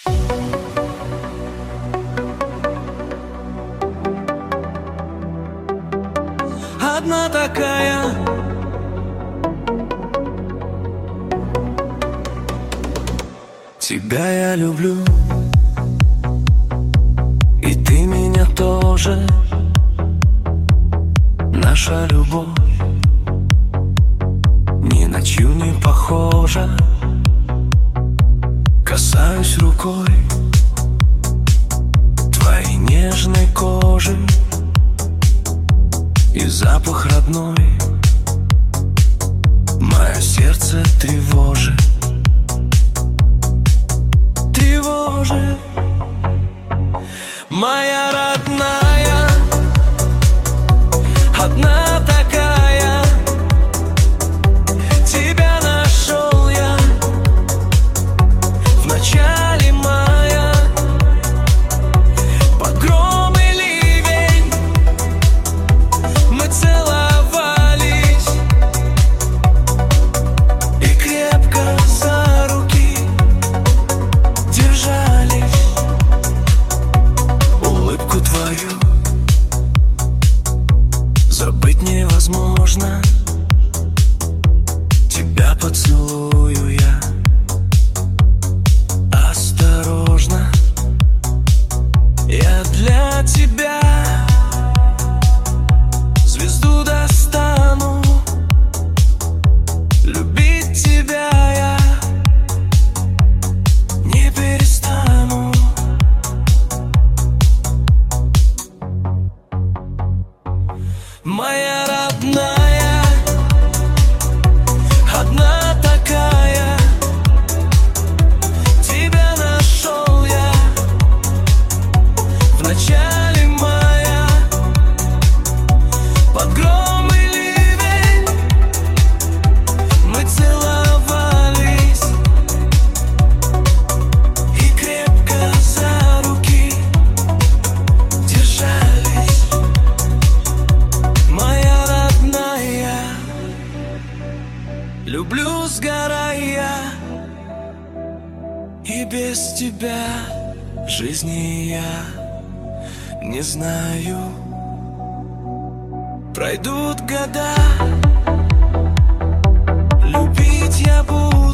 Одна такая, тебя я люблю, и ты меня тоже. Наша любовь ни на чью не похожа. Касаюсь рукой твоей нежной кожи, и запах родной мое сердце тревожит. Тревожит. Моя родная, одна такая, тебя нашел я в начале мая. Под гром и ливень мы целовались и крепко за руки держались. Улыбку твою забыть невозможно. Тебя поцелую я осторожно. Я для тебя звезду достану. Любить тебя я не перестану. Моя родная, одна такая, тебя нашел я в начале мая. Под гром и ливень мы целовались и крепко за руки держались. Моя родная, люблю сгорая, и без тебя жизни я не знаю. Пройдут года, любить я буду